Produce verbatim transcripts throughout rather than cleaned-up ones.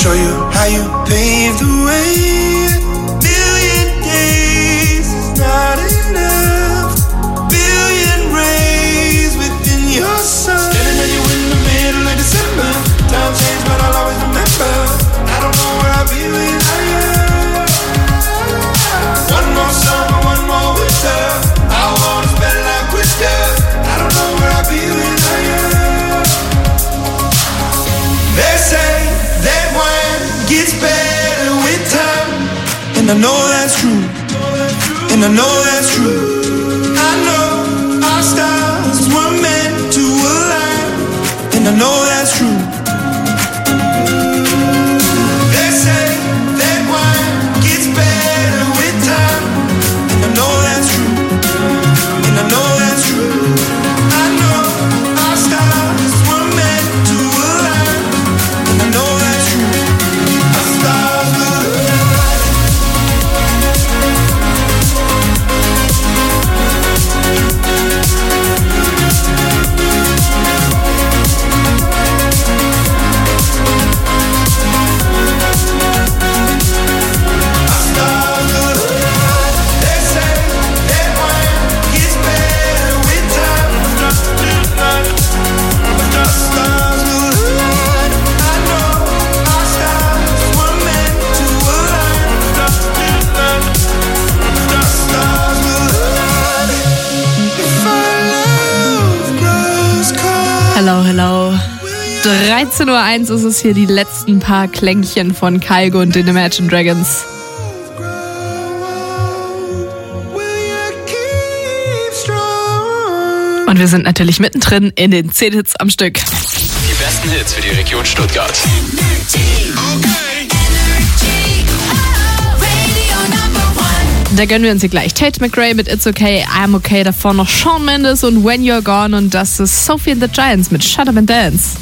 show you how you paved the way. Million days is not enough. Billion rays within your sun. Standing at you in the middle of December. Time changed, but I'll always remember. I don't know where I'll be when I am. One more summer, one more winter. I wanna spend life with you. I don't know where I'll be when I am. They say that wine gets better with time, and I know that's true, and I know that's true. I know our stars were meant to align, and I know that's true. They say that wine gets better with time, and I know that's true, and I know that's true. I know our stars were meant to align, and I know that's true. Our stars will align. Our stars will align. They say that wine gets better with time. Our stars will align. I know our stars were meant to align. Our stars will align. If our love grows cold. Hello, hello. dreizehn Uhr eins ist es hier, die letzten paar Klängchen von Kygo und den Imagine Dragons. Und wir sind natürlich mittendrin in den zehn Hits am Stück. Die besten Hits für die Region Stuttgart. Da gönnen wir uns hier gleich Tate McRae mit It's Okay, I'm Okay, davor noch Shawn Mendes und When You're Gone und das ist Sophie and the Giants mit Shut Up and Dance.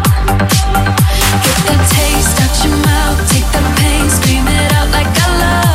Taste, touch your mouth, take the pain, scream it out like I love.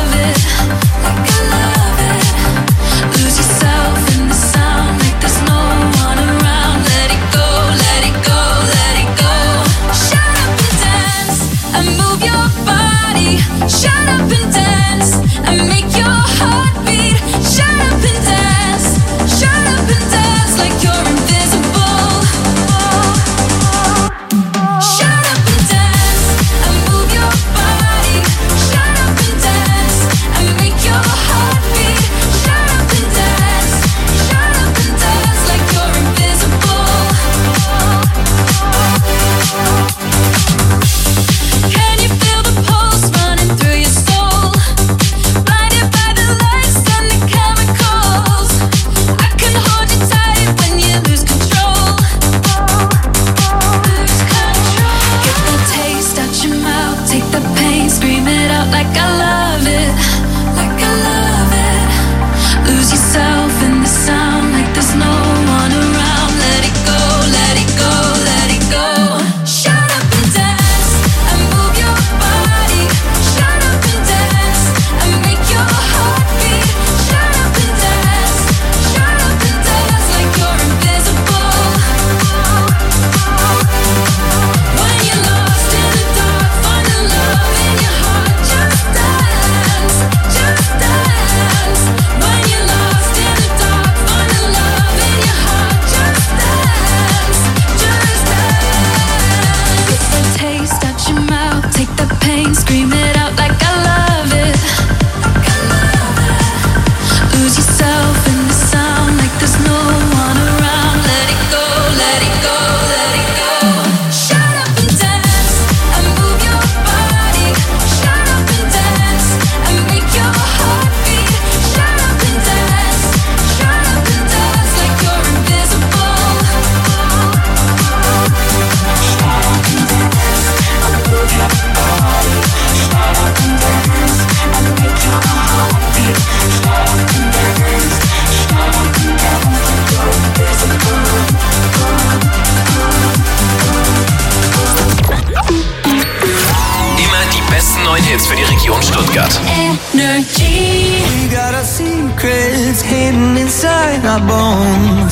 energy. We got our secrets hidden inside our bones.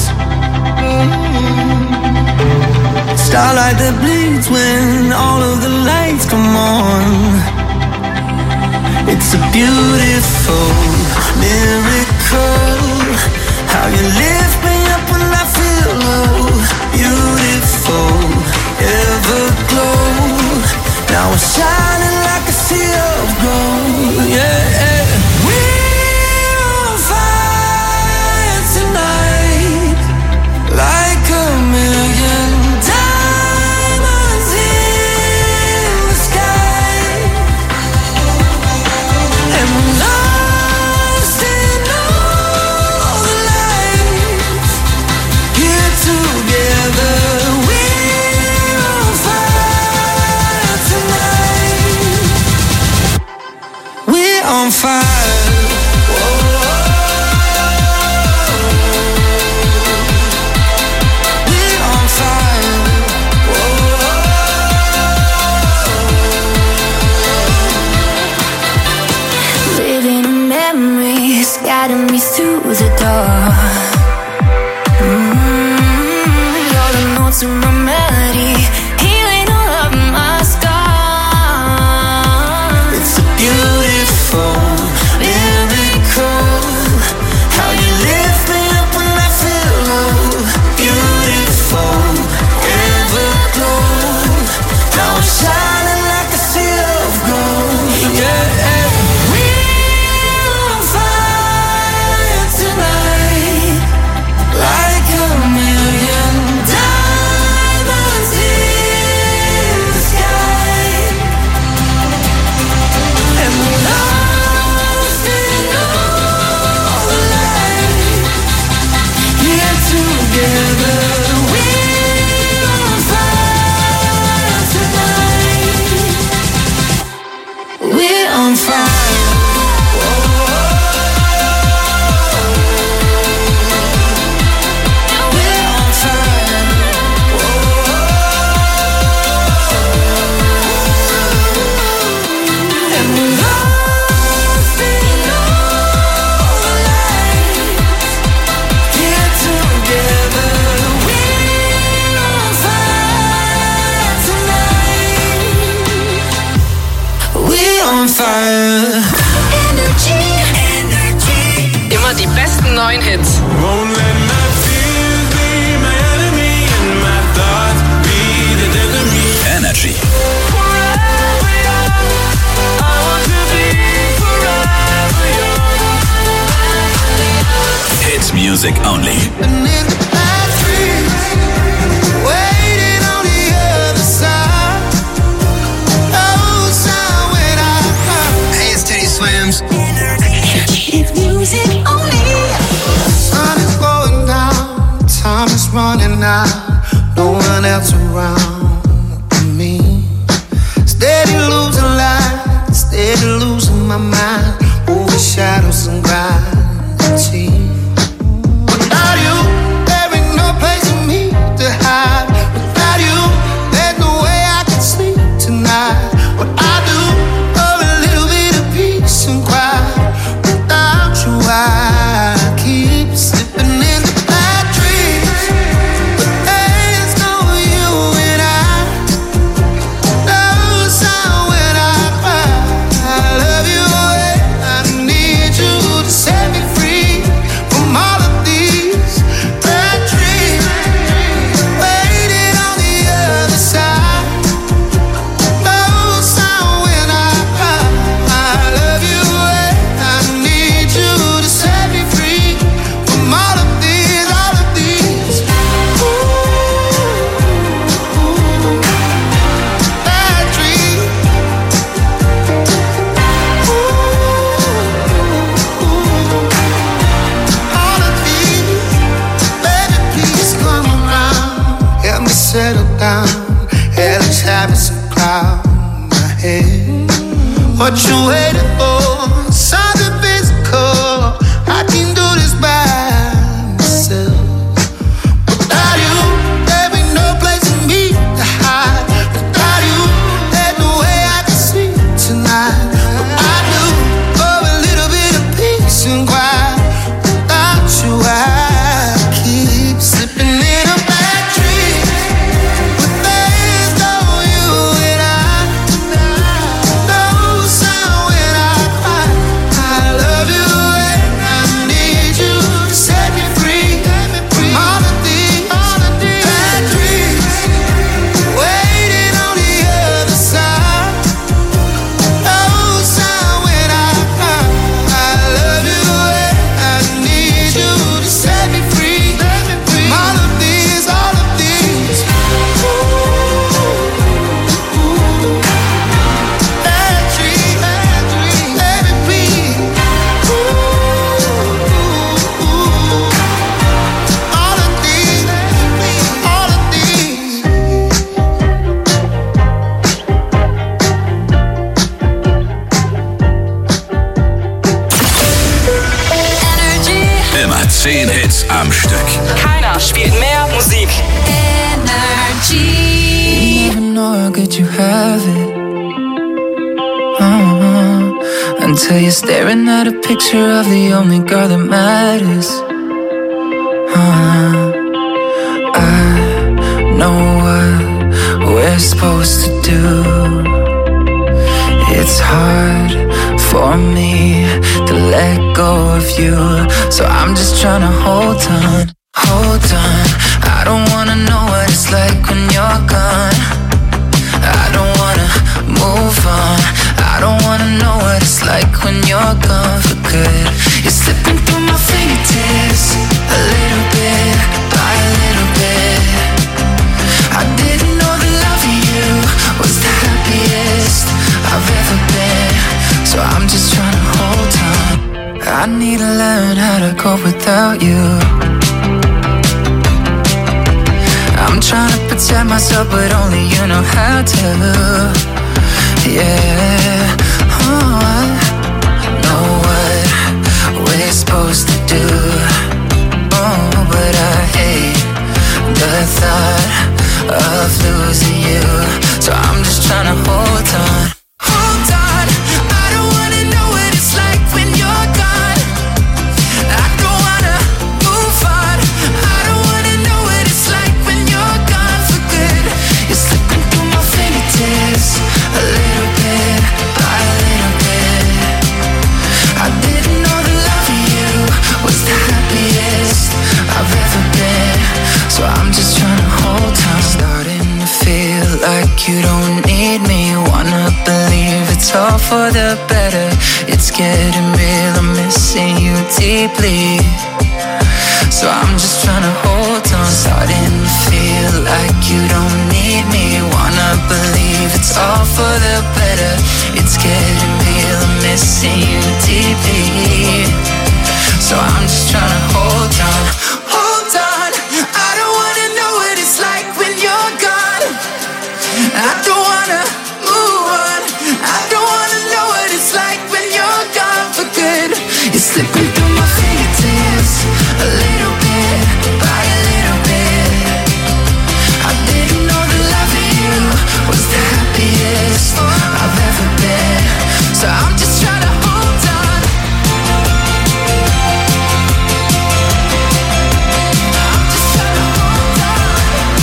Starlight that bleeds when all of the lights come on. It's a beautiful miracle. How you lift me up when I feel low. Beautiful, everglow. Now we're shining like a sea of gold. Yeah, we're on fire tonight, like a million diamonds in the sky. And we're lost in all the lights. Here together, we're on fire tonight. We're on fire. Guiding me through the dark. Mm-hmm. You're the notes in my melody, healing all of my scars. It's a beautiful miracle. How you lift me up when I feel low. Beautiful, everglow. Now I'm shining like a sea of gold. Yeah. Immer die besten neuen Hits. Energy. Hits music only. Slams. It's music only. Sun is going down, time is running out. No one else around me. Steady losing light, steady losing my mind. Over shadows and gravity. Without you, there ain't no place for me to hide. Without you, there's no way I can sleep tonight. What I do, and cry. Without you I keep slipping into bad dreams. But there's no you and I. No sound when I cry. I love you and I need you to set me free from all of these bad dreams. Waiting on the other side. No sound when I cry. I love you. Settle down, hell is having some cloud in my head. What you waiting for? Something physical. I can do this by myself. Without you, there ain't no place for me to hide. Without you, there's no way I can sleep tonight. But I do, for a little Immer zehn Hits am Stück. Keiner spielt mehr Musik. You never know how good you have it. Uh-huh. Until you're staring at a picture of the only girl that matters. Uh-huh. I know what we're supposed to do. It's hard for me to let go of you, so I'm just trying to hold on, hold on. I don't wanna know what it's like when you're gone. I don't wanna move on. I don't wanna know what it's like when you're gone for good. You're slipping through my fingertips, a little bit by a little bit. I didn't know the love of you was the happiest I've ever been, so I'm just trying to hold on. I need to learn how to cope without you. I'm trying to protect myself, but only you know how to. Yeah, oh, I know what we're supposed to do. Oh, but I hate the thought of losing you, so I'm just trying to hold on. Hold on, I don't wanna know what it's like when you're gone. I don't wanna move on. I don't wanna know what it's like when you're gone for good. You're slipping through my fingertips, a little bit by a little bit. I didn't know the love of you was the happiest I've ever been, so I'm just trying to hold on. Starting to feel like you don't need me. Wanna believe it's all for the better. It's getting real, I'm missing you deeply, so I'm just trying to hold on. Starting to feel like you don't need me. Wanna believe it's all for the better. It's getting real, I'm missing you deeply, so I'm just trying to hold on. Hold on, I don't wanna know what it's like when you're gone. I don't wanna move on. I don't wanna know what it's like when you're gone for good. You're slipping through my fingertips, a little bit by a little bit. I didn't know the love of you was the happiest I've ever been, so I'm just trying to hold on. I'm just trying to hold on.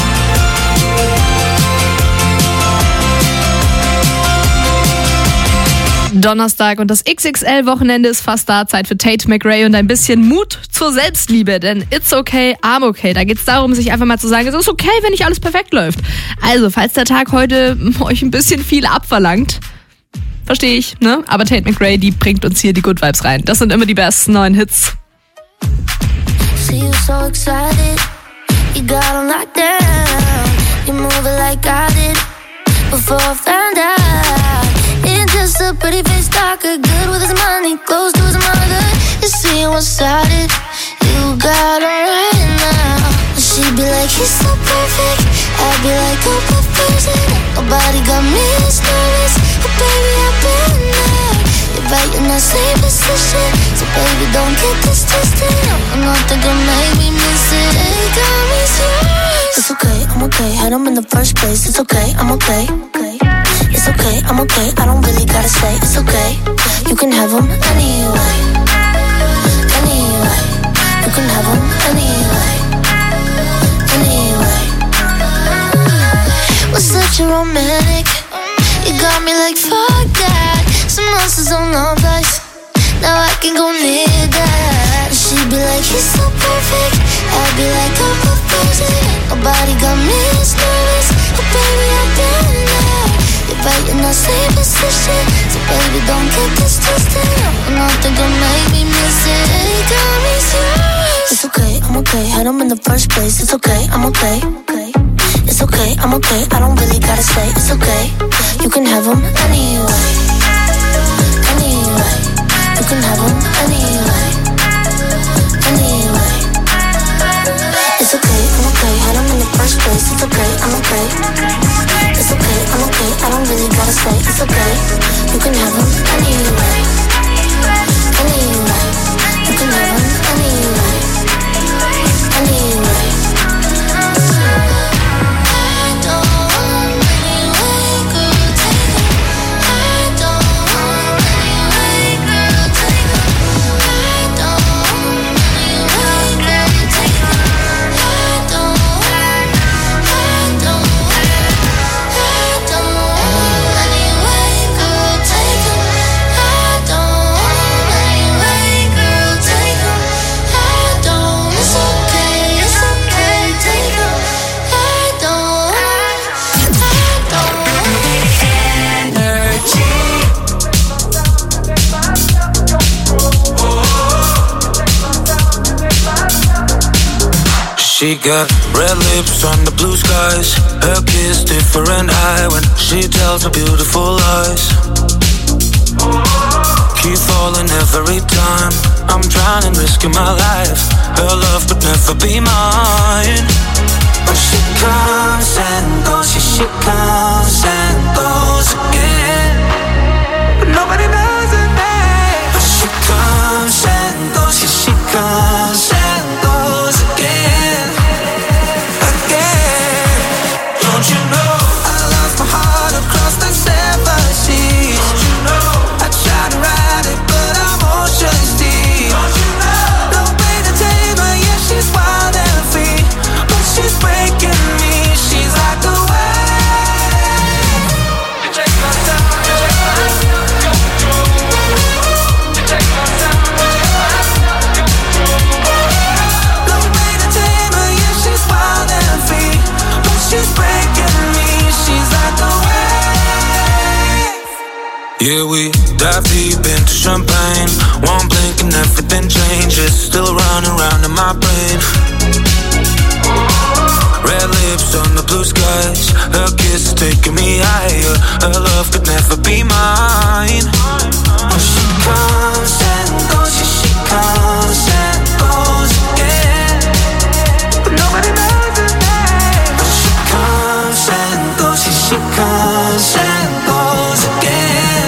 Donnerstag und das X X L-Wochenende ist fast da. Zeit für Tate McRae und ein bisschen Mut zur Selbstliebe, denn it's okay, I'm okay. Da geht es darum, sich einfach mal zu sagen, es ist okay, wenn nicht alles perfekt läuft. Also, falls der Tag heute euch ein bisschen viel abverlangt, verstehe ich, ne? Aber Tate McRae, die bringt uns hier die Good Vibes rein. Das sind immer die besten neuen Hits. See you so excited, you got on lockdown. You move it like I did before I found out. Ain't just a pretty face talker, good with his money, close to his mother. You see you one-sided, you got on right now. She'd be like, he's so perfect, I'd be like, oh, but person. Nobody got me this nervous, but baby, I've been there. You're right in that same position, so baby, don't get this twisted. I'm not the girl, make me miss it, hey, got me serious. It's okay, I'm okay, had him in the first place. It's okay, I'm okay, okay. It's okay, I'm okay, I don't really gotta say. It's okay, you can have him anyway. Anyway, you can have him anyway. Anyway, we're such a romantic. You got me like fuck that. Some monsters on the place. Now I can go near that. She'd be like, he's so perfect. I'd be like, I'm proposing. Nobody got me as nervous, but baby, I've been there. You're right in that same position, so baby, don't get this twisted. I'm not the girl, make me miss it. Hey, got me serious. It's okay, I'm okay, had him in the first place. It's okay, I'm okay, okay. It's okay, I'm okay, I don't really gotta say. It's okay, you can have him anyway. Anyway, you can have him anyway. Anyway, it's okay, I'm okay, had him in the first place. It's okay, I'm okay. It's okay, I'm okay, I don't really gotta say. It's okay, you can have him anyway. Anyway, you can have him anyway. She got red lips on the blue skies. Her kiss different high when she tells her beautiful lies. Keep falling every time I'm drowning, risking my life. Her love could never be mine. But she comes and goes, yeah, she comes and goes again. But nobody knows her name. But she comes and goes, yeah, she comes and goes again. Again. Don't you know I lost my heart across the seven seas? Don't you know I tried to ride it but I'm ocean's deep? Don't you know no way to tame her, yeah, she's wild and free. But she's breaking me, she's like a wave. You take my time, you take my time, control. You take my time, you take my time, control. No way to tame her, yeah, she's wild and free. But she's breaking me, she's like a wave. Yeah, we dive deep into champagne. One blink and everything changes. Still running around in my brain. Red lips on the blue skies. Her kiss is taking me higher. Her love could never be mine. Oh, she comes and goes, yeah, she comes and goes again. But nobody knows her name. Oh, she comes and goes, yeah, she comes and goes again.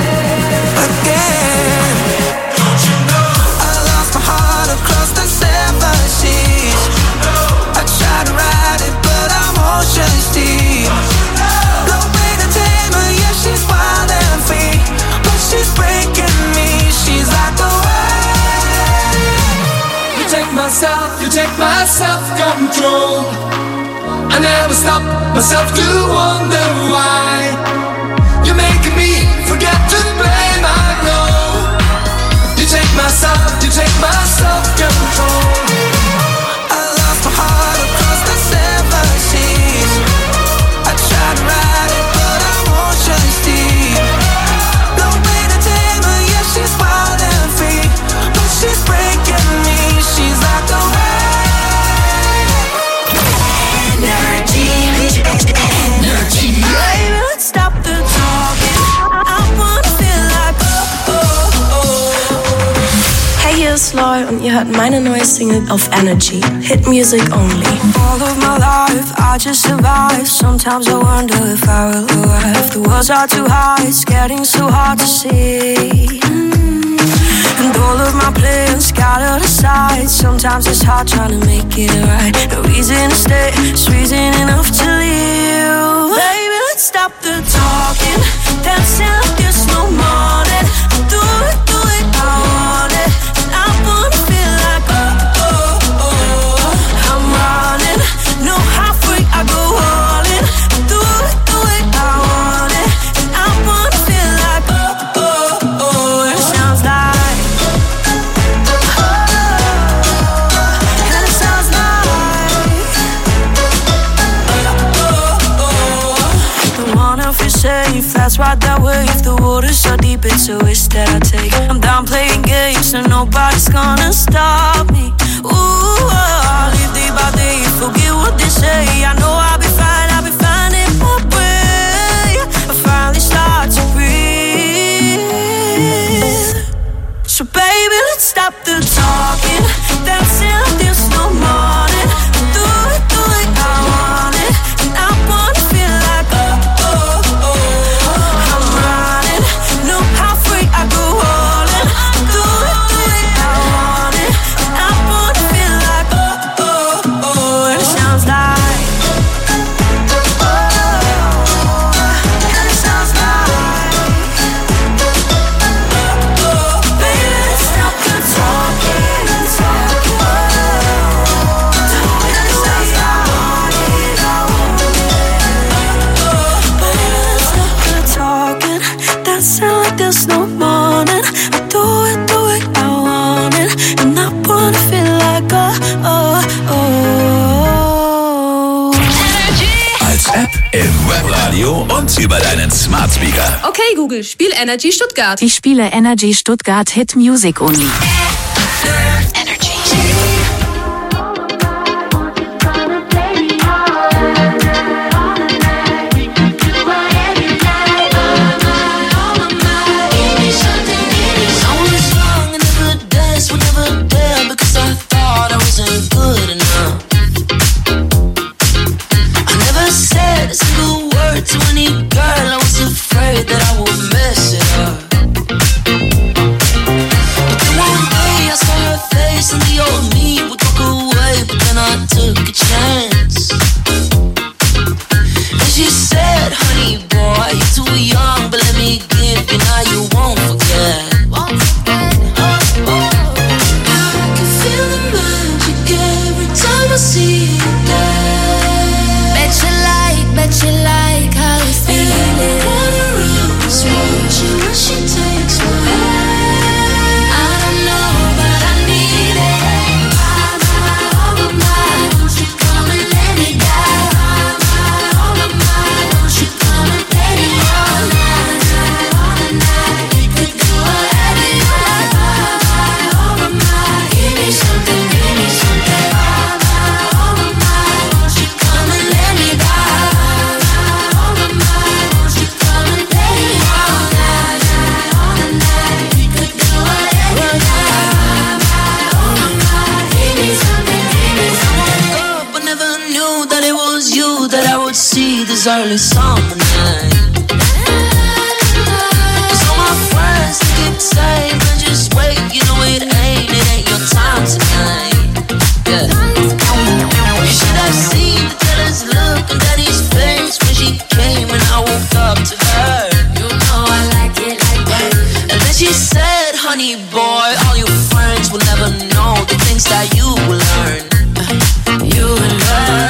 Again. Don't you know I lost my heart across the seven seas? I tried to ride it but I'm ocean's deep. No way to tame her, yeah, she's wild and free. But she's breaking me, she's like a wave. You take my self, you take my self-control. I never stop myself to wonder why. You're making me forget to blame, I know. You take my self, you take my self-control. I lost my heart across the seven seas. I tried to ride it but I'm ocean's deep. No way to tame her, yeah, she's wild and free. But she's breaking me, she's like a wave. Energy, energy. Baby, let's stop the talking. I wanna feel like oh, oh, oh. Hey, hier ist Loy und ihr hört meine neue Single auf Energy. Hit Music Only. All of my life, I just survive. Sometimes I wonder if I will arrive. The walls are too high, it's getting so hard to see. Mm. And all of my plans scattered aside. Sometimes it's hard trying to make it right. No reason to stay, it's reason enough to leave. Baby, let's stop the talking. Dancing like there's no morning. Do it, do it, I want it. And I wanna feel like oh, oh, oh. I'm running, no half freak, I go all in. Do it, do it, I want it. And I wanna feel like oh, oh, oh. And it sounds like oh, and it sounds like oh, oh, oh. Don't wanna feel safe, that's right that way. If the water's so deep, it's a risk that I take. I'm down playing games, so nobody's gonna stop me. Ooh, oh, I'll live day by day, forget what they say. I know I'll be fine, I'll be fine in my way. I finally start to breathe. So baby, let's stop the talking. Dancing like there's no morning. Do it, do it, I want it. And I wanna feel like oh, oh, oh. I'm running, no how free I go all in. Do it, do it, I want it. And I wanna feel like oh, oh, oh. And it sounds like oh, and it sounds like oh, oh. Baby, let's stop the talking, talking. And it sounds like I want it. Oh, baby, let's stop the talking. That sound like there's no morning. I do it, do it, I want it. And I wanna feel like oh, oh, oh. Als App, im Webradio und über deinen Smart Speaker. Okay, Google, spiel Energy Stuttgart. Ich spiele Energy Stuttgart Hit Music Only. Energy. Recently old me would walk away, but then I took a chance. And she said, honey boy, you're too young, but let me give you, now you won't forget. Won't forget, oh, oh. I can feel the magic every time I see you there. Bet you like, bet you like how we feel it. So she, when she takes my hand, I don't know, but I need it. My, my, oh my, my, won't you come and let me down? My, my, oh my, my, won't you come and play me all night, all the night? We could do whatever you like. My, my, oh my, my, give me something, give me something. My, my, oh my, my, won't you come and let me down? My, my, oh my, my, won't you come and play me all night, all the night? We could do whatever you like. My, oh my, my, give me something, give me something. up, I never knew that it was you that I would see this early summer night. Cause all my friends they keep saying, but just wait, you know it ain't, it ain't your time tonight. Yeah. You should have seen the jealous look on Daddy's face when she came and I walked up to her. You know I like it like that. And then she said, honey boy, all your friends will never know the things that you will learn. You will learn.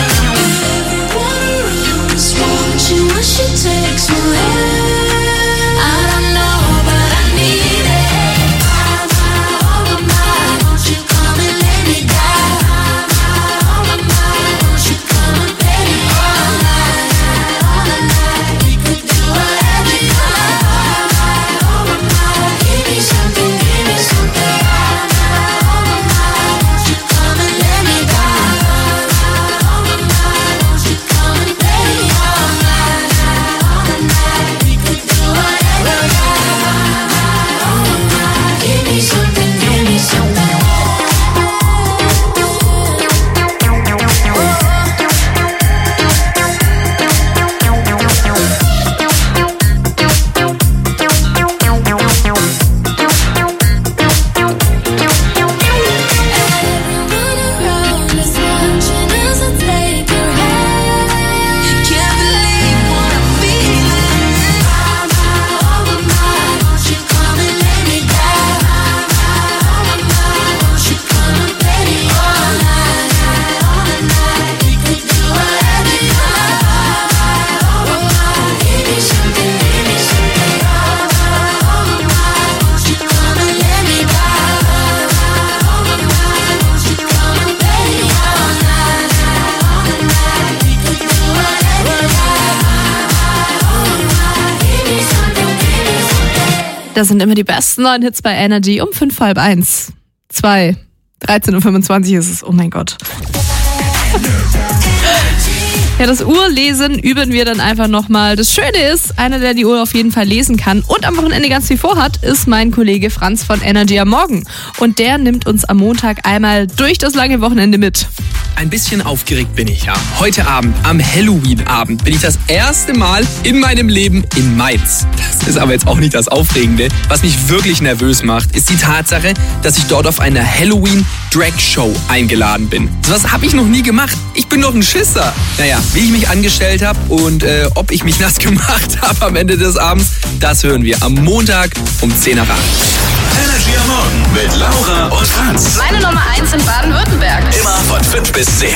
Everyone around wants you when she takes my hand. I don't know, but I need it. My, my, oh my, my, won't you come and lay me down? My, my, oh my, my, won't you come and play me all night, all the night? We could do whatever you like. My, oh my, my, give me something, give me something. My, oh my, my, won't you come and lay me down? My, oh my, my, won't you come and play me all night, all the night? We could do whatever you like. My, oh my, my, give me something, give me something. Everyone around is watching as I take your hand. Can't believe what I'm feeling. My, my, oh my, my, won't you come and lay me down? My, oh my, my, won't you come and play me all night, all the night? We could do whatever you like. My, oh my, give me something, give me something. My, oh my, won't you come and lay me down? My, oh my, won't you come and play me all night, all the night? We could do whatever you like. Give me something, give me something. Das sind immer die besten neuen Hits bei Energy um fünf halb eins. Zwei. dreizehn Uhr fünfundzwanzig ist es. Oh mein Gott. Ja, das Uhrlesen üben wir dann einfach nochmal. Das Schöne ist, einer, der die Uhr auf jeden Fall lesen kann und am Wochenende ganz viel vorhat, ist mein Kollege Franz von Energy am Morgen. Und der nimmt uns am Montag einmal durch das lange Wochenende mit. Ein bisschen aufgeregt bin ich, ja. Heute Abend, am Halloween-Abend, bin ich das erste Mal in meinem Leben in Mainz. Das ist aber jetzt auch nicht das Aufregende. Was mich wirklich nervös macht, ist die Tatsache, dass ich dort auf eine Halloween-Drag-Show eingeladen bin. Sowas habe ich noch nie gemacht. Ich bin doch ein Schisser. Naja, wie ich mich angestellt habe und äh, ob ich mich nass gemacht habe am Ende des Abends, das hören wir am Montag um zehn nach acht. Energy am Morgen mit Laura und Franz. Meine Nummer eins in Baden-Württemberg. Immer von fünf bis zehn.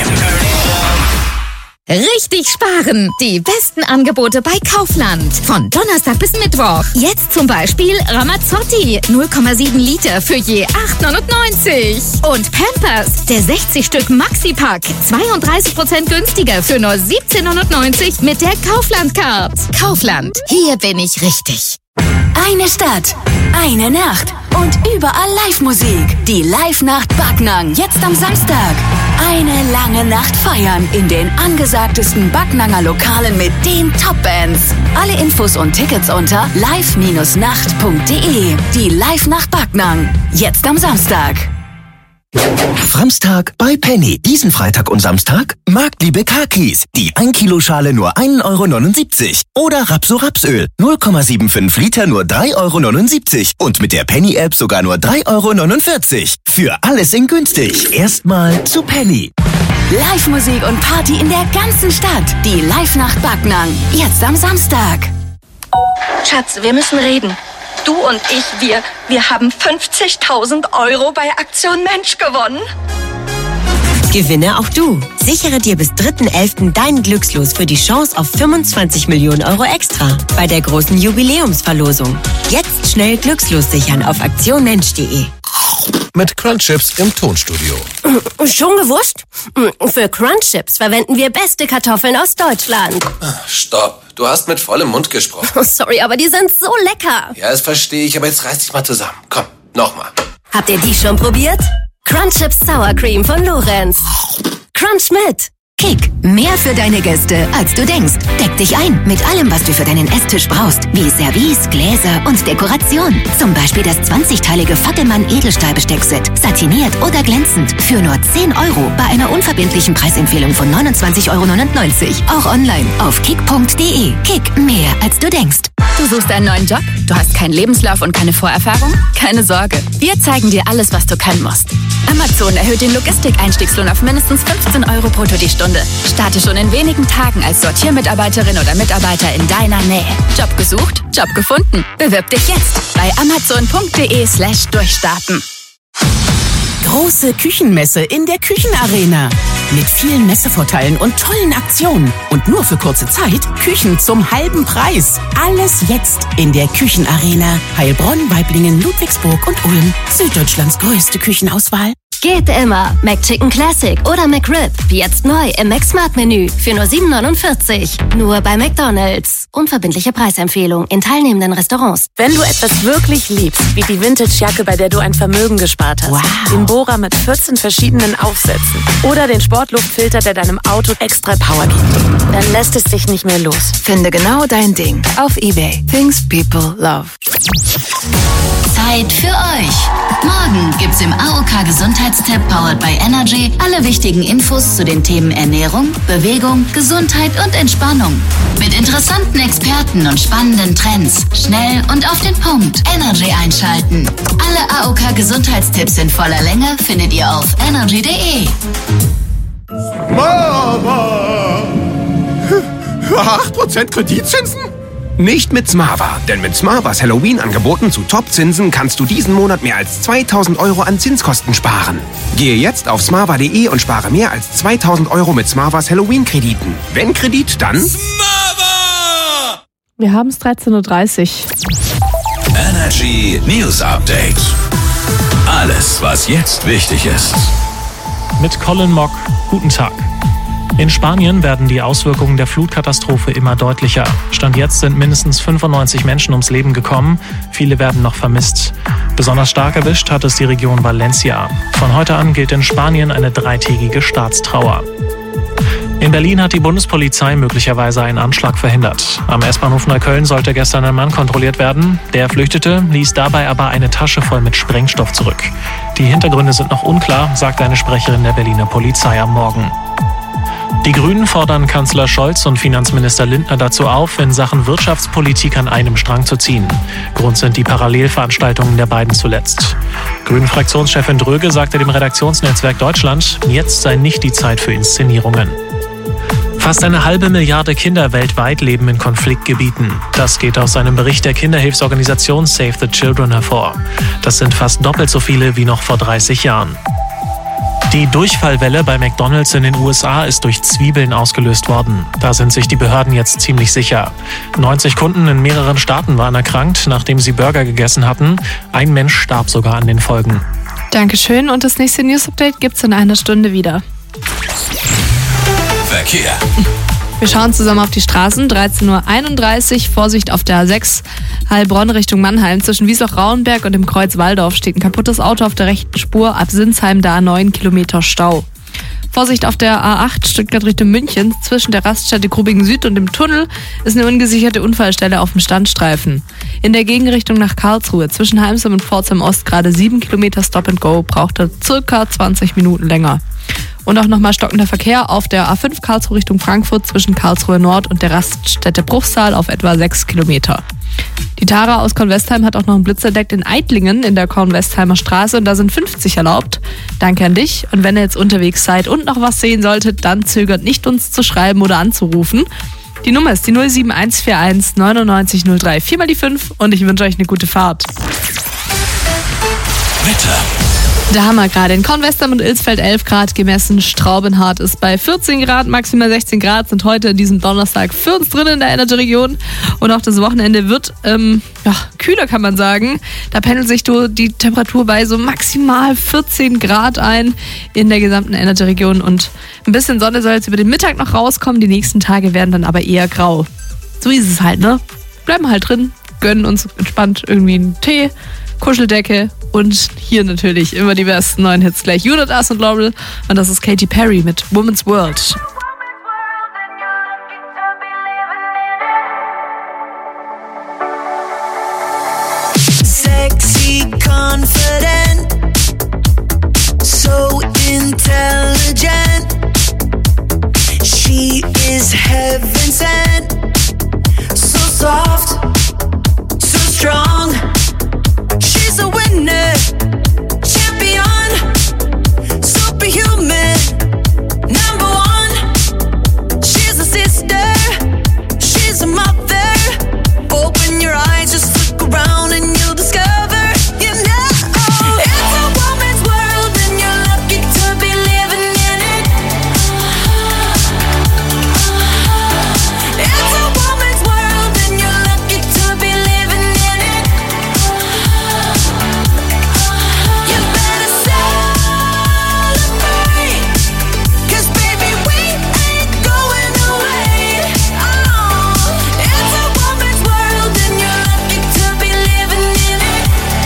Richtig sparen. Die besten Angebote bei Kaufland. Von Donnerstag bis Mittwoch. Jetzt zum Beispiel Ramazzotti. null Komma sieben Liter für je acht neunundneunzig. Und Pampers. Der sechzig Stück Maxi-Pack. zweiunddreißig Prozent günstiger für nur siebzehn neunundneunzig mit der Kaufland-Card. Kaufland. Hier bin ich richtig. Eine Stadt, eine Nacht und überall Live-Musik. Die Live-Nacht Backnang, jetzt am Samstag. Eine lange Nacht feiern in den angesagtesten Backnanger Lokalen mit den Top-Bands. Alle Infos und Tickets unter live nacht punkt de. Die Live-Nacht Backnang, jetzt am Samstag. Samstag bei Penny. Diesen Freitag und Samstag Marktliebe Kakis. Die ein Kilo Schale nur ein Euro neunundsiebzig. Oder Rapso Rapsöl. null Komma fünfundsiebzig Liter nur drei Euro neunundsiebzig. Und mit der Penny-App sogar nur drei Euro neunundvierzig. Für alles in günstig. Erstmal zu Penny. Live-Musik und Party in der ganzen Stadt. Die Live-Nacht Backnang. Jetzt am Samstag. Schatz, wir müssen reden. Du und ich, wir, wir haben fünfzigtausend Euro bei Aktion Mensch gewonnen. Gewinne auch du. Sichere dir bis dritten elften deinen Glückslos für die Chance auf fünfundzwanzig Millionen Euro extra bei der großen Jubiläumsverlosung. Jetzt schnell Glückslos sichern auf aktionmensch punkt de. Mit Crunchips im Tonstudio. Schon gewusst? Für Crunchips verwenden wir beste Kartoffeln aus Deutschland. Stopp, du hast mit vollem Mund gesprochen. Oh, sorry, aber die sind so lecker. Ja, das verstehe ich, aber jetzt reiß dich mal zusammen. Komm, nochmal. Habt ihr die schon probiert? Crunchips Sour Cream von Lorenz. Crunch mit. Kick, mehr für deine Gäste, als du denkst. Deck dich ein mit allem, was du für deinen Esstisch brauchst, wie Service, Gläser und Dekoration. Zum Beispiel das zwanzigteilige Fackelmann Edelstahlbesteckset, satiniert oder glänzend, für nur zehn Euro bei einer unverbindlichen Preisempfehlung von neunundzwanzig Euro neunundneunzig. Auch online auf kick punkt de. Kick, mehr als du denkst. Du suchst einen neuen Job? Du hast keinen Lebenslauf und keine Vorerfahrung? Keine Sorge, wir zeigen dir alles, was du können musst. Amazon erhöht den Logistik-Einstiegslohn auf mindestens fünfzehn Euro brutto die Stunde. Starte schon in wenigen Tagen als Sortiermitarbeiterin oder Mitarbeiter in deiner Nähe. Job gesucht? Job gefunden. Bewirb dich jetzt bei amazon punkt de slash durchstarten. Große Küchenmesse in der Küchenarena. Mit vielen Messevorteilen und tollen Aktionen. Und nur für kurze Zeit Küchen zum halben Preis. Alles jetzt in der Küchenarena. Heilbronn, Waiblingen, Ludwigsburg und Ulm. Süddeutschlands größte Küchenauswahl. Geht immer. McChicken Classic oder McRib. Jetzt neu im McSmart-Menü für nur sieben neunundvierzig. Nur bei McDonald's. Unverbindliche Preisempfehlung in teilnehmenden Restaurants. Wenn du etwas wirklich liebst, wie die Vintage-Jacke, bei der du ein Vermögen gespart hast, wow. den Bohrer mit vierzehn verschiedenen Aufsätzen oder den Sportluftfilter, der deinem Auto extra Power gibt, dann lässt es dich nicht mehr los. Finde genau dein Ding auf eBay. Things people love. Zeit für euch. Morgen gibt's im A O K Gesundheitstipp Powered by Energy alle wichtigen Infos zu den Themen Ernährung, Bewegung, Gesundheit und Entspannung. Mit interessanten Experten und spannenden Trends. Schnell und auf den Punkt. Energy einschalten. Alle A O K Gesundheitstipps in voller Länge findet ihr auf energy punkt de. Mama! acht Prozent Kreditzinsen? Nicht mit Smava, denn mit Smavas Halloween-Angeboten zu Top-Zinsen kannst du diesen Monat mehr als zweitausend Euro an Zinskosten sparen. Gehe jetzt auf smava punkt de und spare mehr als zweitausend Euro mit Smavas Halloween-Krediten. Wenn Kredit, dann Smava! Wir haben es dreizehn Uhr dreißig. Energy News Update. Alles, was jetzt wichtig ist. Mit Colin Mock, guten Tag. In Spanien werden die Auswirkungen der Flutkatastrophe immer deutlicher. Stand jetzt sind mindestens fünfundneunzig Menschen ums Leben gekommen. Viele werden noch vermisst. Besonders stark erwischt hat es die Region Valencia. Von heute an gilt in Spanien eine dreitägige Staatstrauer. In Berlin hat die Bundespolizei möglicherweise einen Anschlag verhindert. Am S-Bahnhof Neukölln sollte gestern ein Mann kontrolliert werden. Der flüchtete, ließ dabei aber eine Tasche voll mit Sprengstoff zurück. Die Hintergründe sind noch unklar, sagte eine Sprecherin der Berliner Polizei am Morgen. Die Grünen fordern Kanzler Scholz und Finanzminister Lindner dazu auf, in Sachen Wirtschaftspolitik an einem Strang zu ziehen. Grund sind die Parallelveranstaltungen der beiden zuletzt. Grünen-Fraktionschefin Dröge sagte dem Redaktionsnetzwerk Deutschland, jetzt sei nicht die Zeit für Inszenierungen. Fast eine halbe Milliarde Kinder weltweit leben in Konfliktgebieten. Das geht aus einem Bericht der Kinderhilfsorganisation Save the Children hervor. Das sind fast doppelt so viele wie noch vor dreißig Jahren. Die Durchfallwelle bei McDonald's in den U S A ist durch Zwiebeln ausgelöst worden. Da sind sich die Behörden jetzt ziemlich sicher. neunzig Kunden in mehreren Staaten waren erkrankt, nachdem sie Burger gegessen hatten. Ein Mensch starb sogar an den Folgen. Dankeschön und das nächste News-Update gibt's in einer Stunde wieder. Verkehr. Wir schauen zusammen auf die Straßen. dreizehn Uhr einunddreißig. Vorsicht auf der A sechs. Heilbronn Richtung Mannheim. Zwischen Wiesloch-Rauenberg und dem Kreuz Walldorf steht ein kaputtes Auto auf der rechten Spur. Ab Sinsheim da neun Kilometer Stau. Vorsicht auf der A acht Stuttgart Richtung München. Zwischen der Raststätte Grubingen Süd und dem Tunnel ist eine ungesicherte Unfallstelle auf dem Standstreifen. In der Gegenrichtung nach Karlsruhe zwischen Heimsum und Pforzheim Ost gerade sieben Kilometer Stop and Go, brauchte circa zwanzig Minuten länger. Und auch nochmal stockender Verkehr auf der A fünf Karlsruhe Richtung Frankfurt zwischen Karlsruhe Nord und der Raststätte Bruchsal auf etwa sechs Kilometer. Die Tara aus Kornwestheim hat auch noch einen Blitz entdeckt in Eitlingen in der Kornwestheimer Straße und da sind fünfzig erlaubt. Danke an dich. Und wenn ihr jetzt unterwegs seid und noch was sehen solltet, dann zögert nicht, uns zu schreiben oder anzurufen. Die Nummer ist die null sieben eins vier eins neunundneunzig null drei, viermal die fünf und ich wünsche euch eine gute Fahrt. Wetter. Da haben wir gerade in Kornwestheim und Ilsfeld elf Grad gemessen. Straubenhardt ist bei vierzehn Grad, maximal sechzehn Grad sind heute an diesem Donnerstag für uns drin in der Energy-Region. Und auch das Wochenende wird ähm, ja, kühler, kann man sagen. Da pendelt sich die Temperatur bei so maximal vierzehn Grad ein in der gesamten Energy-Region. Und ein bisschen Sonne soll jetzt über den Mittag noch rauskommen. Die nächsten Tage werden dann aber eher grau. So ist es halt, ne? Bleiben halt drin, gönnen uns entspannt irgendwie einen Tee, Kuscheldecke und hier natürlich immer die besten neuen Hits gleich. Unitas und Laurel und das ist Katy Perry mit Woman's World. Sexy, confident, so intelligent. She is heaven sent, so soft, so strong. She's a winner, champion, superhuman, number one. She's a sister, she's a mother. Open your eyes, just look around and you'll discover, you know, it's a woman's world and you're lucky to be living in it. It's a woman's world and you're lucky to be living in it. You better celebrate, 'cause baby we ain't going away. Oh, it's a woman's world and you're lucky to be living in it.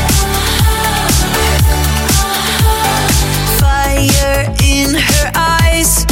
Fire in her eyes,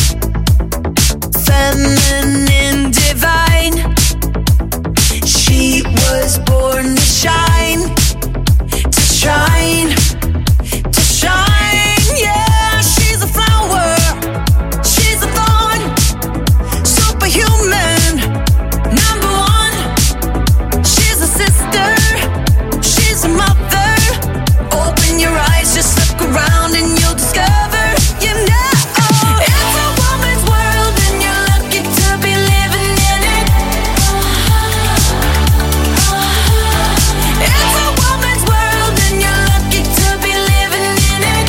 feminine, divine. She was born to shine, to shine, to shine. Yeah, she's a flower, she's a thorn, superhuman, number one. She's a sister, she's a mother. Open your eyes, just look around and you'll discover, you know, it's a woman's world and you're lucky to be living in it. It's a woman's world and you're lucky to be living in it.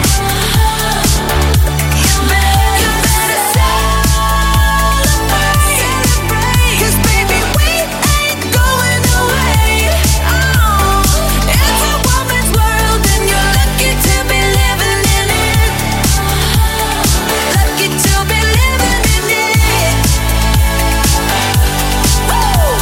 You better, you better celebrate, 'cause baby we ain't going away. Oh, it's a woman's world and you're lucky to be living in it. Lucky to be living in it. Woo!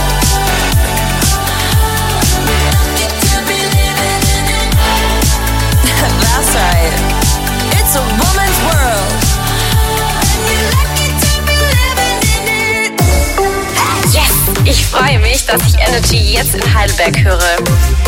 Lucky to be living in it. That's right. It's a woman's world. And you're lucky to be living in it. Yes! Ich freue mich, dass ich Energy jetzt in Heidelberg höre.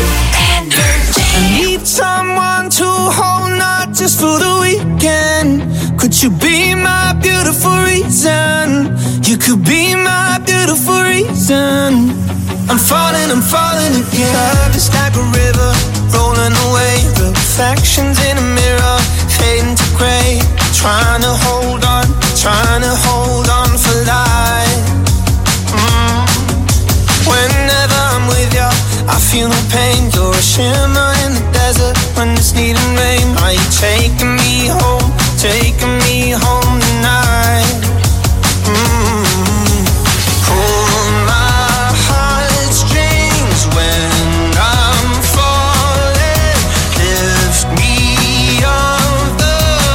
I need someone to hold, not just for the weekend. Could you be my beautiful reason? You could be my beautiful reason. I'm falling, I'm falling again. Love is like a river, rolling away. Reflections in a mirror, fading to gray. Trying to hold on, trying to hold on for life. Mm. Whenever I'm with you, I feel no pain. You're a shimmer in the desert when it's needing rain. Are you taking me home, taking me home tonight? Mm. Pull my heartstrings when I'm falling. Lift me off the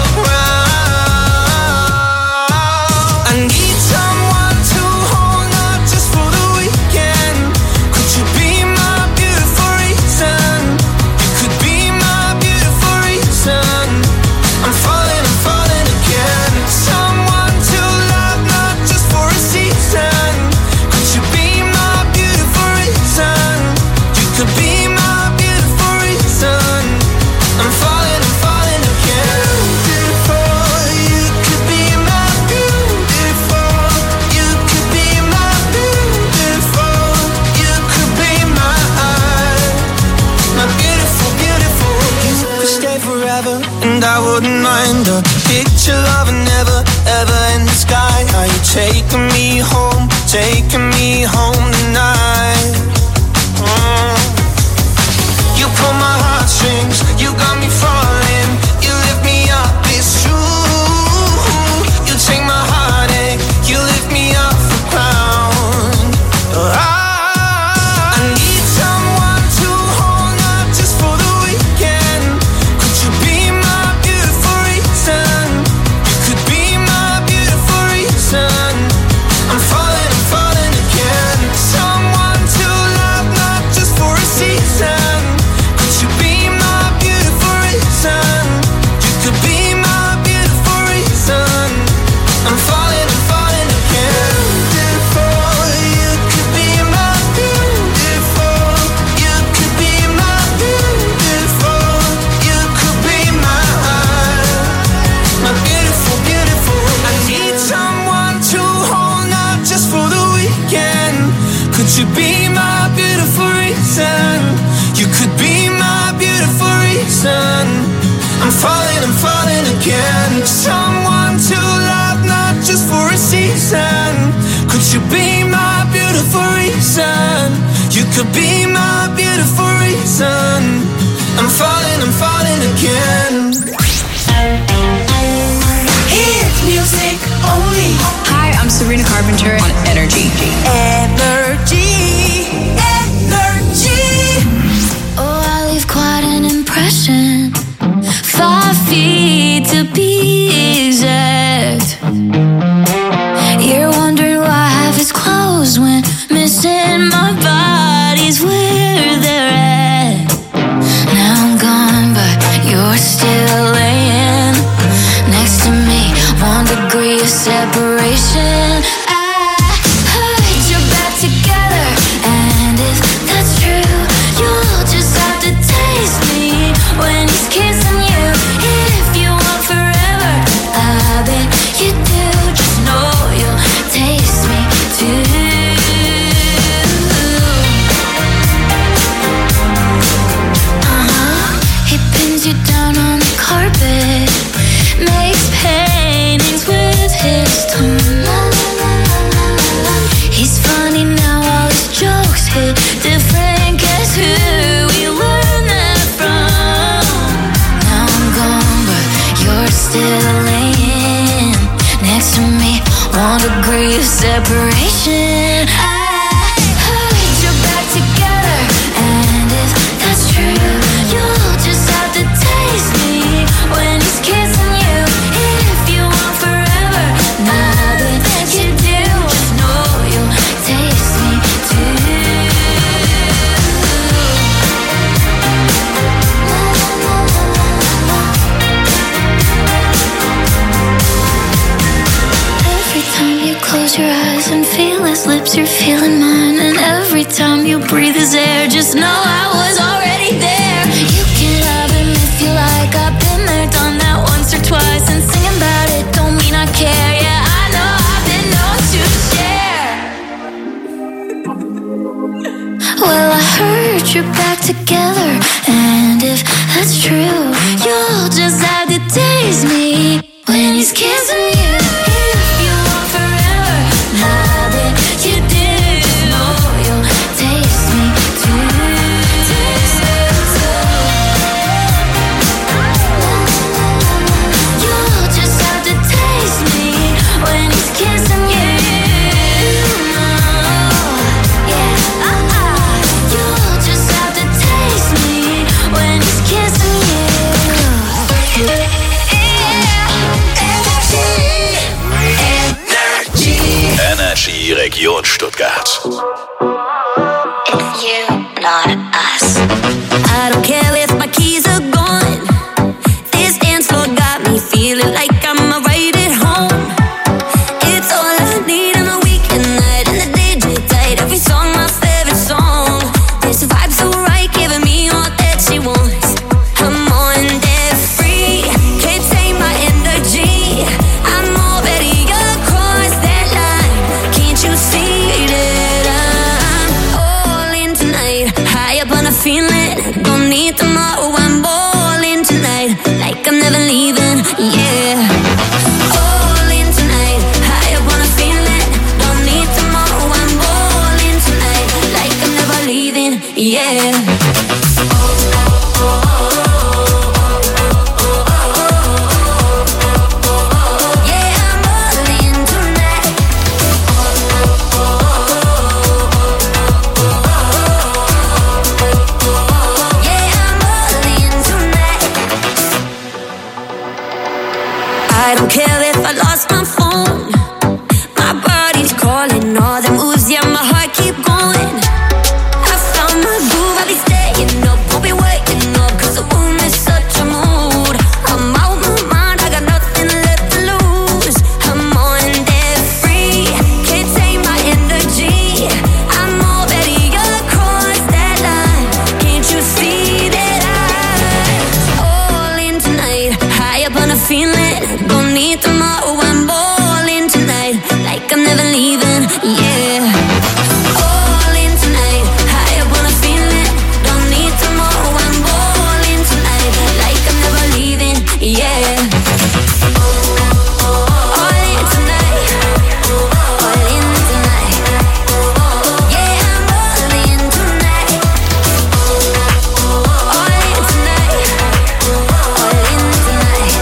I wouldn't mind a picture of a never, ever in the sky. Are you taking me home, taking me home tonight? Mm. You pull my heartstrings, you got me falling. You lift me up, it's true. You take my heartache, you lift me off the ground. I you be my beautiful reason. You could be my beautiful reason. I'm falling, I'm falling again. Someone to love, not just for a season. Could you be my beautiful reason? You could be my beautiful reason. I'm falling, I'm falling again. Hit music only. Hi, I'm Sabrina Carpenter on Energy. Energy, energy. Oh, I leave quite an impression. Five feet to be exact. You're wondering why half is closed when missing my body's where they're at. Now I'm gone, but you're still laying next to me. One degree of separation. When he's kissing you, if you want forever, I bet you do. Just know you'll taste me too. Uh-huh. He pins you down on the carpet, makes paintings with his tongue. He's funny now, all his jokes hit different. Guess who we learned that from? Now I'm gone, but you're still laying next to me. One degree of separation. I put you back together, and if that's true, you'll just have to taste me when he's kissing you. If you want forever, now that you do, just know you'll taste me too. Every time you close your eyes and feel his lips, you're feeling mine. And every time you breathe his air, just know I was already there. You can love him if you like. I've been there, done that once or twice. And singing about it don't mean I care. Yeah, I know I've been known to share. Well, I heard you're back together, and if that's true, you'll just have to taste me when he's kissing you. If you want forever, now that you do, know you'll taste me too. Taste me too. You'll just have to taste me when he's kissing you. Yeah, uh-uh. You'll just have to taste me when he's kissing you. Energy Region Stuttgart. It's you, not us. I don't care if my keys are gone. This dance floor got me feeling like I'm right at home. It's all I need on a weekend night, and the D J tight. Every song my favorite song. This vibe so right, giving me all that she wants. I'm on that free, can't take my energy. I'm already across that line. Can't you see that I yeah. All in tonight, high up on a feeling. Don't need tomorrow, I'm balling tonight. Like I'm never leaving, yeah. I don't care if I lost my phone. My body's calling, all the moves, yeah, my heart keep going. I found my groove, I'll be staying up, won't be waking up, cause the room is such a mood. I'm out my mind, I got nothing left to lose. I'm on there free, can't take my energy. I'm already across that line, can't you see that I'm all in tonight, high up on a feeling. Don't need tomorrow, I'm balling tonight. Like I'm never leaving, yeah. All in tonight, high up on a feeling. Don't need tomorrow, I'm balling tonight. Like I'm never leaving, yeah. All in tonight, all in tonight. Yeah, I'm all in tonight. All in tonight, all in tonight.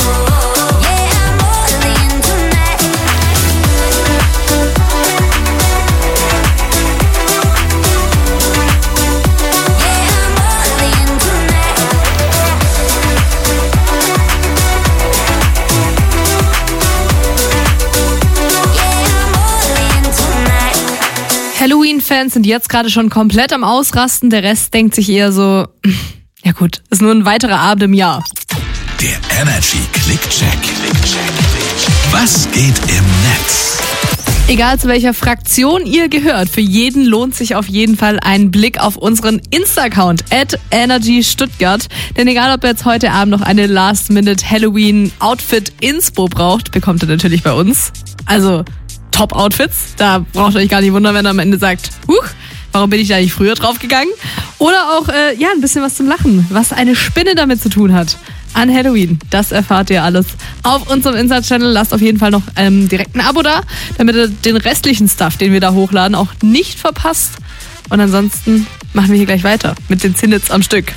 Halloween-Fans sind jetzt gerade schon komplett am Ausrasten. Der Rest denkt sich eher so, ja gut, ist nur ein weiterer Abend im Jahr. Der Energy Click-Check. Was geht im Netz? Egal zu welcher Fraktion ihr gehört, für jeden lohnt sich auf jeden Fall ein Blick auf unseren Insta-Account at Energy Stuttgart. Denn egal, ob ihr jetzt heute Abend noch eine Last-Minute-Halloween-Outfit-Inspo braucht, bekommt ihr natürlich bei uns. Also Top-Outfits, da braucht ihr euch gar nicht wundern, wenn ihr am Ende sagt, huch, warum bin ich da nicht früher drauf gegangen? Oder auch, äh, ja, ein bisschen was zum Lachen, was eine Spinne damit zu tun hat. An Halloween. Das erfahrt ihr alles auf unserem Insta-Channel. Lasst auf jeden Fall noch ähm, direkt ein Abo da, damit ihr den restlichen Stuff, den wir da hochladen, auch nicht verpasst. Und ansonsten machen wir hier gleich weiter mit den Zinnitz am Stück.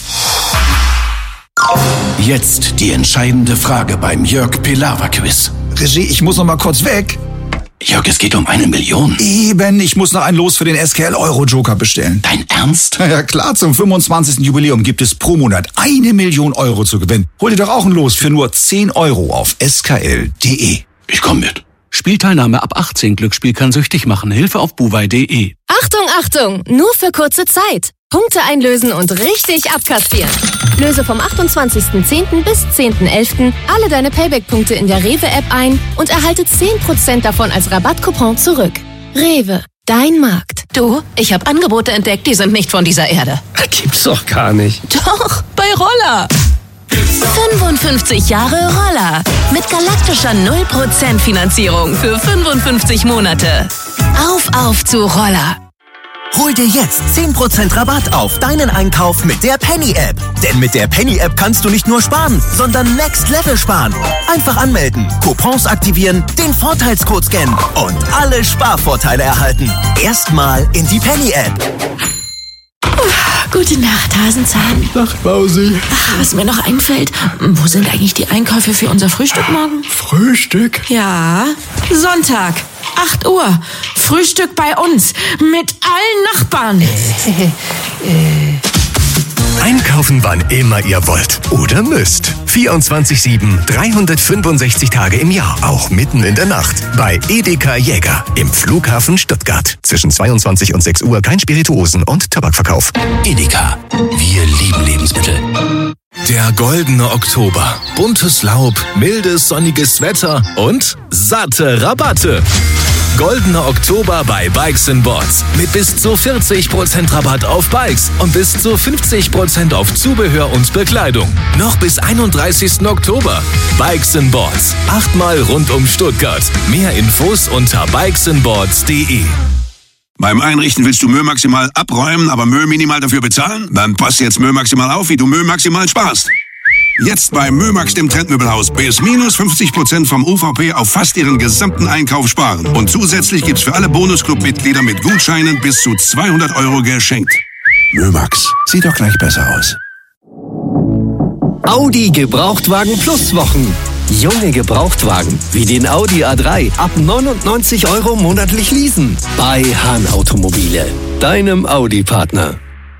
Jetzt die entscheidende Frage beim Jörg Pilawa Quiz. Regie, ich muss noch mal kurz weg. Jörg, es geht um eine Million. Eben, ich muss noch ein Los für den S K L Euro Joker bestellen. Dein Ernst? Ja klar, zum fünfundzwanzigsten Jubiläum gibt es pro Monat eine Million Euro zu gewinnen. Hol dir doch auch ein Los für nur zehn Euro auf s k l punkt d e. Ich komm mit. Spielteilnahme ab achtzehn. Glücksspiel kann süchtig machen. Hilfe auf buwei punkt de. Achtung, Achtung! Nur für kurze Zeit. Punkte einlösen und richtig abkassieren. Löse vom achtundzwanzigsten zehnten bis zehnten elften alle deine Payback-Punkte in der Rewe-App ein und erhalte zehn Prozent davon als Rabattcoupon zurück. Rewe, dein Markt. Du, ich habe Angebote entdeckt, die sind nicht von dieser Erde. Gibt's doch gar nicht. Doch, bei Roller. fünfundfünfzig Jahre Roller. Mit galaktischer null Prozent Finanzierung für fünfundfünfzig Monate. Auf, auf zu Roller. Hol dir jetzt zehn Prozent Rabatt auf deinen Einkauf mit der Penny-App. Denn mit der Penny-App kannst du nicht nur sparen, sondern Next Level sparen. Einfach anmelden, Coupons aktivieren, den Vorteilscode scannen und alle Sparvorteile erhalten. Erstmal in die Penny-App. Gute Nacht, Hasenzahn. Nacht, Mausi. Ach, was mir noch einfällt, wo sind eigentlich die Einkäufe für unser Frühstück morgen? Frühstück? Ja, Sonntag, acht Uhr. Frühstück bei uns, mit allen Nachbarn. Einkaufen, wann immer ihr wollt oder müsst. vierundzwanzig sieben, dreihundertfünfundsechzig Tage im Jahr, auch mitten in der Nacht. Bei Edeka Jäger im Flughafen Stuttgart. Zwischen zweiundzwanzig und sechs Uhr kein Spirituosen- und Tabakverkauf. Edeka, wir lieben Lebensmittel. Der goldene Oktober. Buntes Laub, mildes, sonniges Wetter und satte Rabatte. Goldener Oktober bei Bikes and Boards. Mit bis zu vierzig Prozent Rabatt auf Bikes und bis zu fünfzig Prozent auf Zubehör und Bekleidung. Noch bis einunddreißigsten Oktober. Bikes and Boards. Achtmal rund um Stuttgart. Mehr Infos unter bikes and boards punkt de. Beim Einrichten willst du Müll maximal abräumen, aber Müll minimal dafür bezahlen? Dann pass jetzt Müll maximal auf, wie du Müll maximal sparst. Jetzt bei Mömax, dem Trendmöbelhaus. Bis minus fünfzig Prozent vom U V P auf fast ihren gesamten Einkauf sparen. Und zusätzlich gibt's für alle Bonusclub-Mitglieder mit Gutscheinen bis zu zweihundert Euro geschenkt. Mömax, sieht doch gleich besser aus. Audi Gebrauchtwagen Plus Wochen. Junge Gebrauchtwagen wie den Audi A drei ab neunundneunzig Euro monatlich leasen. Bei Hahn Automobile, deinem Audi-Partner.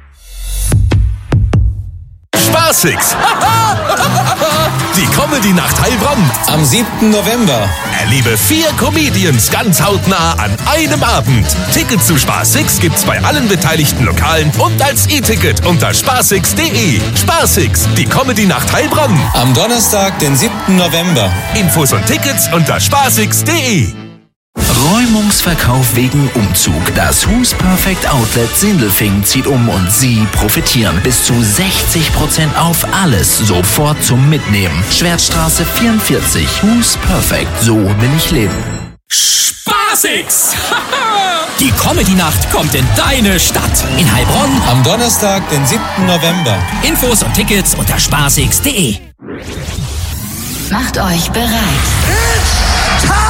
Spaßix! Die Comedy-Nacht Heilbronn. Am siebten November. Erlebe vier Comedians ganz hautnah an einem Abend. Tickets zu Spaßix gibt's bei allen beteiligten Lokalen und als E-Ticket unter spaßix punkt de. Spaßix, die Comedy-Nacht Heilbronn. Am Donnerstag, den siebten November. Infos und Tickets unter spaßix punkt de. Räumungsverkauf wegen Umzug. Das Who's Perfect Outlet Sindelfingen zieht um und Sie profitieren. Bis zu sechzig Prozent auf alles. Sofort zum Mitnehmen. Schwertstraße vierundvierzig. Who's Perfect. So will ich leben. Spaßix! Die Comedy-Nacht kommt in deine Stadt. In Heilbronn. Am Donnerstag, den siebten November. Infos und Tickets unter spaßix punkt de. Macht euch bereit. It's time!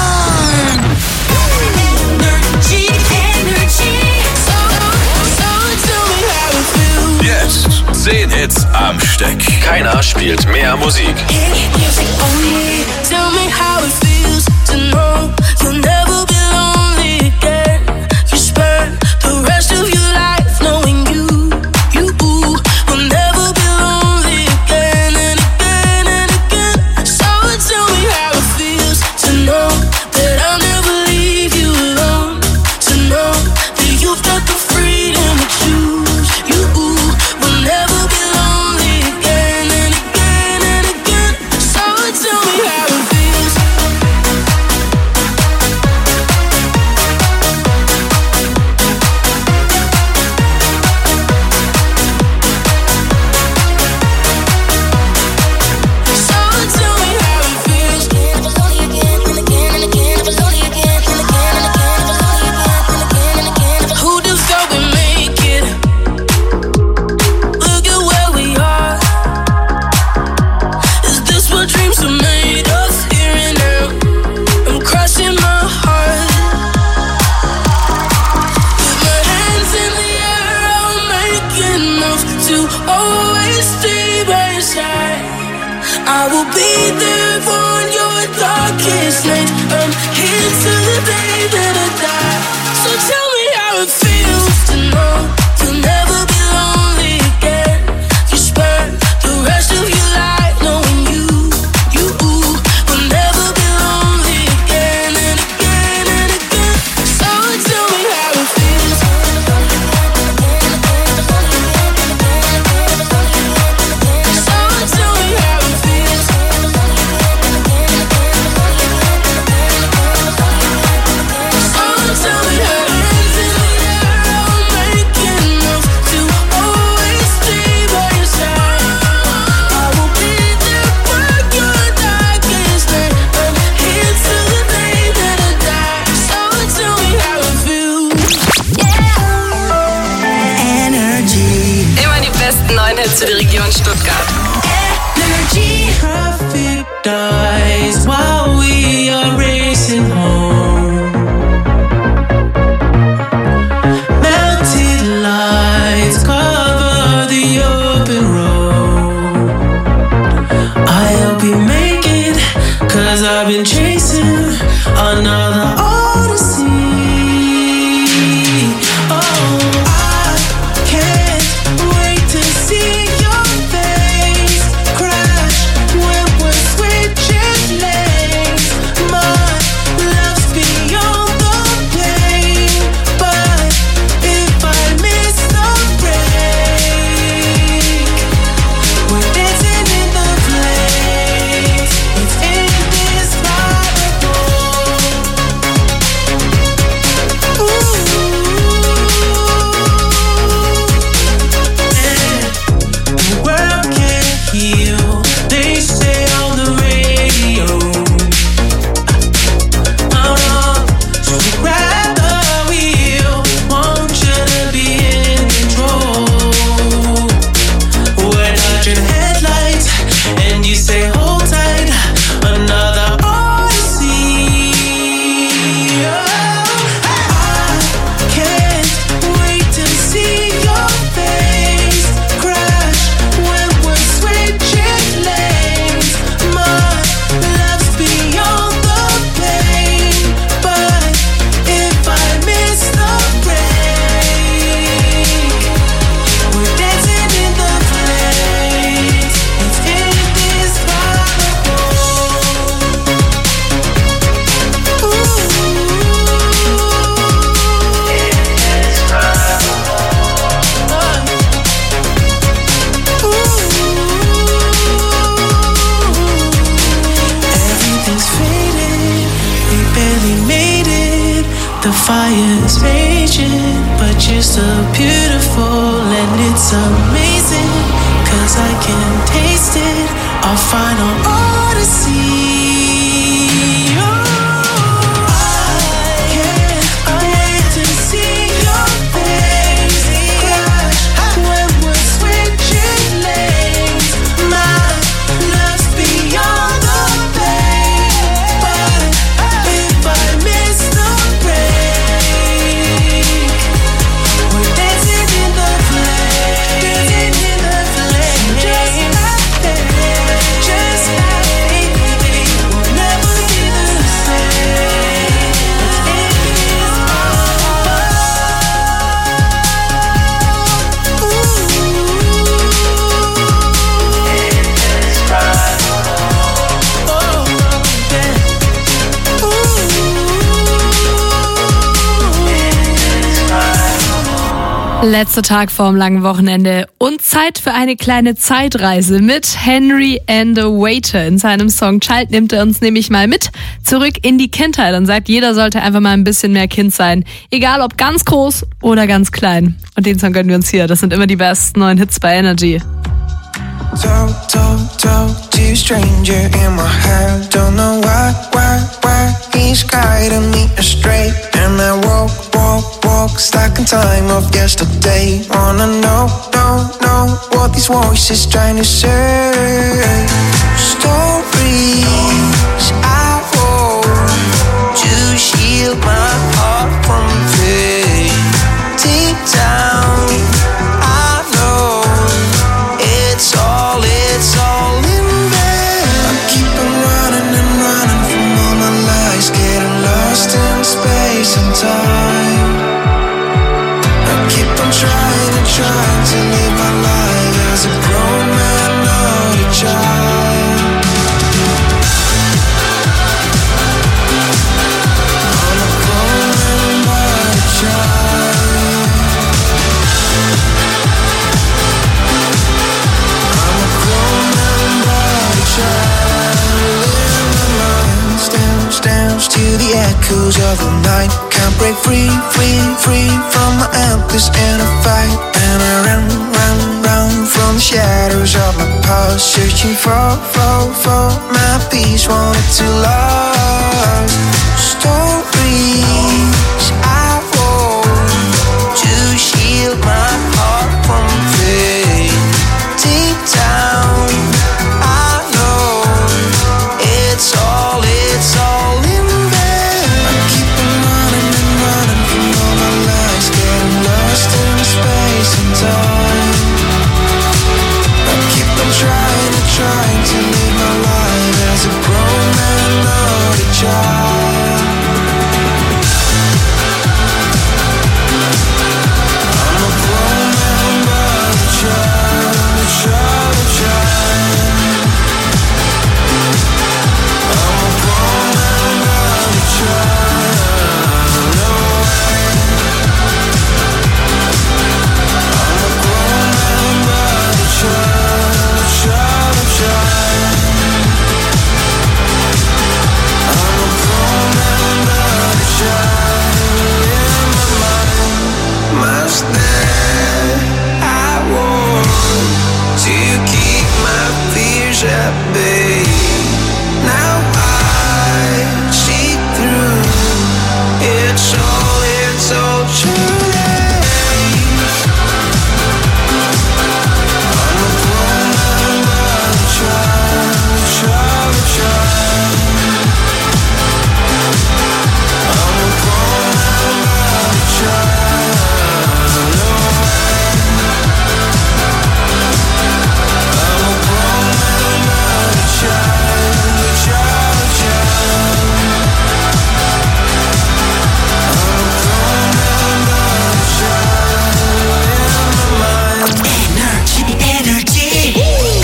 Jetzt zehn Hits am Stück. Keiner spielt mehr Musik. Für die Region Stuttgart. Energy. Traffic dies while we are racing home. Melted lights cover the open road. I'll be making, cause I've been chasing another odyssey. Oh, I can't wait to see your face crash when we're switching lanes. My love's beyond the pain, but if I miss the break, we're dancing in the flames. It's indescribable. The fire's raging, but you're so beautiful and it's amazing, 'cause I can taste it, our final odyssey. Letzter Tag vorm langen Wochenende und Zeit für eine kleine Zeitreise mit Henry and the Waiter. In seinem Song Child nimmt er uns nämlich mal mit zurück in die Kindheit und sagt, jeder sollte einfach mal ein bisschen mehr Kind sein. Egal ob ganz groß oder ganz klein. Und den Song gönnen wir uns hier. Das sind immer die besten neuen Hits bei Energy. Talk, talk, talk to a stranger in my head. Don't know why, why, why he's guiding me astray. And I walk, walk, walk, stuck in time of yesterday. Wanna know, know, know what these voices trying to say. Stories I wrote to shield my heart from pain. Deep down, I know it's all, it's all in vain. I keep on running and running from all my lies, getting lost in space and time. I keep on trying and trying to live my life as a grown man, not a child. I'm a grown man, not a child. I'm a grown man, not a child. In my mind, stands, stands to the echoes of the night. Can't break free, free, free from my anchors in a fight. And I run, run, run from the shadows of my past, searching for, for, for my peace, wanted to love. Stories I wrote to shield my heart from pain. Deep down, I know it's all, it's all in vain. I keep on running and running from all my lies, getting lost in space and time. I keep on trying and trying to live my life as a grown man, not a child. I'm a grown man, not a child, a child, a child. I'm a grown man, not a child, no way. I'm a grown man, not a child, a child, a child. I'm a grown man, not a child. In my mind, my stand, I want to keep my fears at bay. Now I see through. It's all, it's all too late. I'm a grown man, not a child, a child, a child. I'm a grown man, not a child, no way. I'm a grown man, not a child, a child, a child. I'm a grown man, not a child. In my mind. Energy, energy.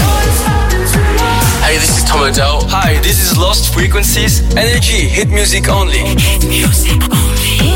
Hey, this is Tom Odell. Hi, this is Lost Frequencies. Energy, hit music only. Hit music only.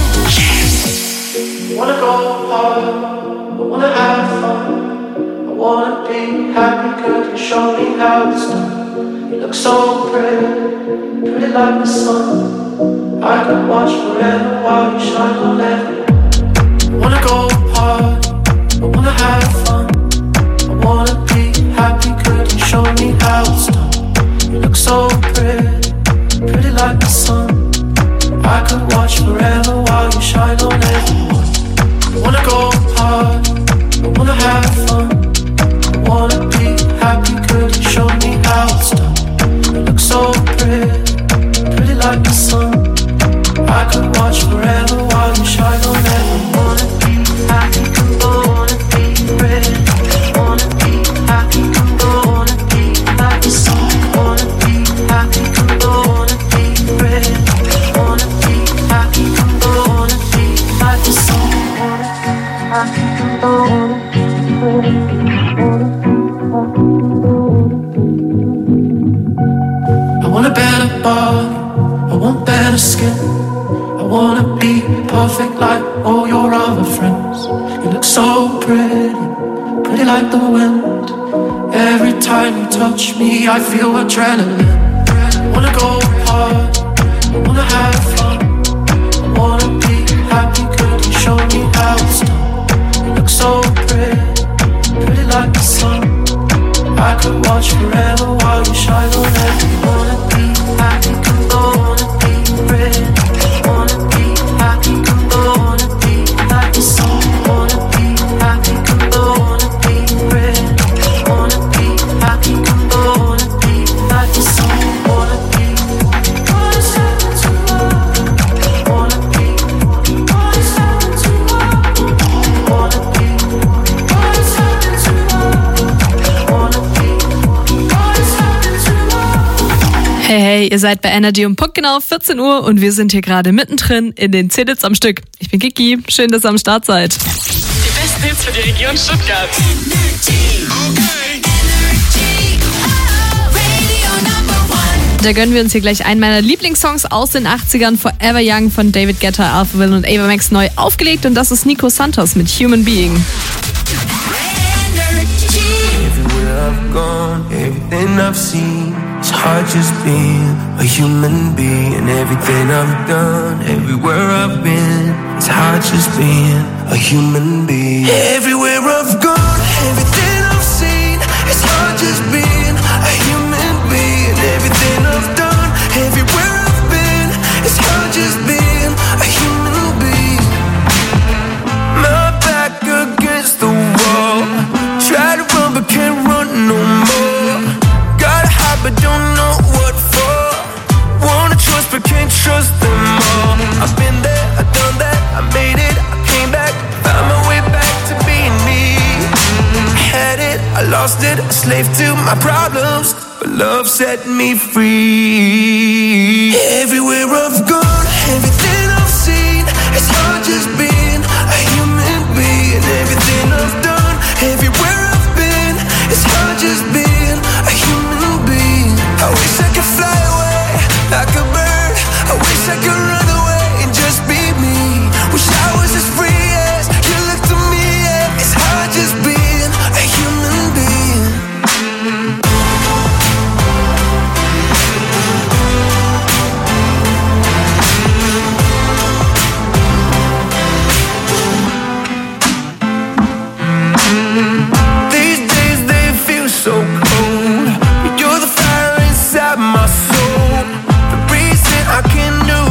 Wanna go hard, I wanna have fun, I wanna be happy, could you show me how it's done? You look so pretty, pretty like the sun. I could watch forever while you shine on everyone. I wanna go hard, I wanna have fun, I wanna be happy. Could you show me how it's done? You look so pretty, pretty like the sun. I could watch forever while you shine on everyone. I wanna go hard, I wanna have fun, I wanna be happy. Could you show me how it's done? You look so pretty, pretty like the sun. I could watch forever while you shine on everyone. Wanna be happy, wanna be pretty, wanna be happy, wanna be like the sun. Wanna be happy, wanna be pretty, wanna be happy, wanna be like the sun. Wanna be happy, wanna be pretty, wanna be happy. I want a better body, I want better skin. I wanna be perfect like all your other friends. You look so pretty, pretty like the wind. Every time you touch me, I feel adrenaline. I wanna go hard, I wanna have fun, I wanna be happy. Could you show me how it's done? You look so pretty, pretty like the sun. I could watch forever while you shine on everyone. Wanna be happy, wanna be pretty, wanna be happy, wanna be like the sun. Wanna be happy, wanna be pretty, wanna be happy, wanna be like the sun. Wanna be, wanna be, wanna be, wanna be, Hey, hey, ihr seid bei Energy um Punkt genau vierzehn Uhr und wir sind hier gerade mittendrin in den zehn Hits am Stück. Ich bin Kiki, schön, dass ihr am Start seid. Die besten Hits für die Region Stuttgart. Da gönnen wir uns hier gleich einen meiner Lieblingssongs aus den achtzigern, Forever Young von David Guetta, Alphaville und Ava Max neu aufgelegt und das ist Nico Santos mit Human Being. Everywhere I've gone, everything I've seen, it's hard just being a human being. Everything I've done, everywhere I've been, it's hard just being a human being. Everywhere I've gone, everything I've seen, it's hard just being a human being. Everything I've done, everywhere I've been, it's hard just being a human being. My back against the wall, try to run but can't run no more. Gotta hide but don't know what for. Wanna trust but can't trust them all. I've been there, I've done that, I made it, I came back, found my way back to being me. I had it, I lost it, a slave to my problems, but love set me free. Everywhere I've gone, everything I've seen, it's hard just being